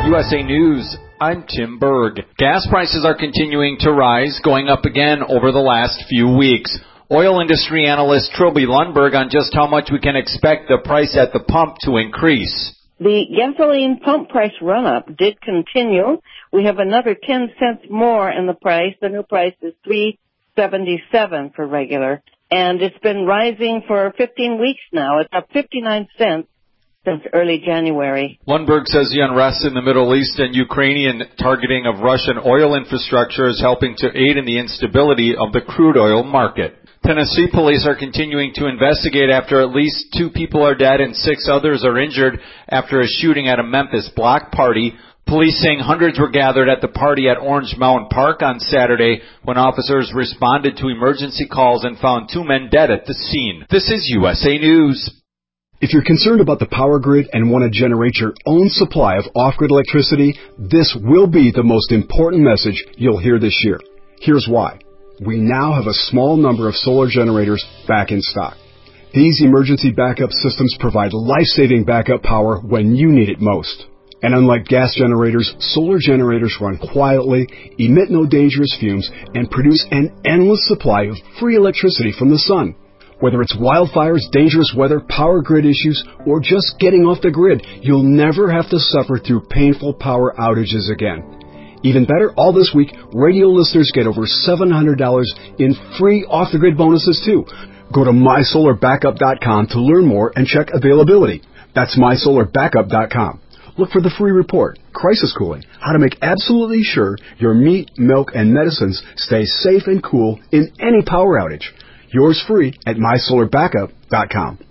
USA News, I'm Tim Berg. Gas prices are continuing to rise, going up again over the last few weeks. Oil industry analyst Trilby Lundberg on just how much we can expect the price at the pump to increase. The gasoline pump price run-up did continue. We have another 10 cents more in the price. The new price is $3.77 for regular, and it's been rising for 15 weeks now. It's up 59 cents since early January. Lundberg says the unrest in the Middle East and Ukrainian targeting of Russian oil infrastructure is helping to aid in the instability of the crude oil market. Tennessee police are continuing to investigate after at least 2 people are dead and 6 others are injured after a shooting at a Memphis block party. Police saying hundreds were gathered at the party at Orange Mountain Park on Saturday when officers responded to emergency calls and found 2 men dead at the scene. This is USA News. If you're concerned about the power grid and want to generate your own supply of off-grid electricity, this will be the most important message you'll hear this year. Here's why. We now have a small number of solar generators back in stock. These emergency backup systems provide life-saving backup power when you need it most. And unlike gas generators, solar generators run quietly, emit no dangerous fumes, and produce an endless supply of free electricity from the sun. Whether it's wildfires, dangerous weather, power grid issues, or just getting off the grid, you'll never have to suffer through painful power outages again. Even better, all this week, radio listeners get over $700 in free off-the-grid bonuses, too. Go to MySolarBackup.com to learn more and check availability. That's MySolarBackup.com. Look for the free report, Crisis Cooling, how to make absolutely sure your meat, milk, and medicines stay safe and cool in any power outage. Yours free at MySolarBackup.com.